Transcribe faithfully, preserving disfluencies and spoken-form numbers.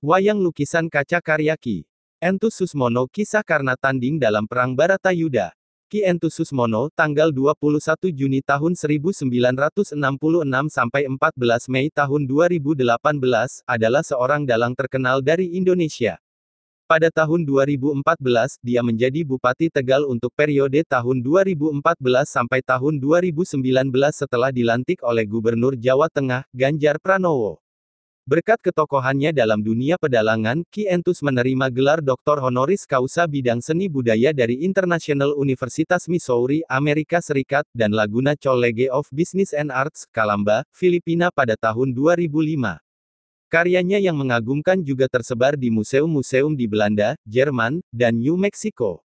Wayang lukisan kaca karya Ki Entus Susmono. Kisah karena tanding dalam Perang Baratayuda. Ki Entus Susmono, tanggal dua puluh satu Juni tahun seribu sembilan ratus enam puluh enam sampai empat belas Mei tahun dua ribu delapan belas, adalah seorang dalang terkenal dari Indonesia. Pada tahun dua ribu empat belas, dia menjadi Bupati Tegal untuk periode tahun dua ribu empat belas sampai tahun dua ribu sembilan belas setelah dilantik oleh Gubernur Jawa Tengah, Ganjar Pranowo. Berkat ketokohannya dalam dunia pedalangan, Ki Entus menerima gelar doktor honoris causa bidang seni budaya dari International Universitas Missouri, Amerika Serikat, dan Laguna College of Business and Arts, Calamba, Filipina pada tahun dua ribu lima. Karyanya yang mengagumkan juga tersebar di museum-museum di Belanda, Jerman, dan New Mexico.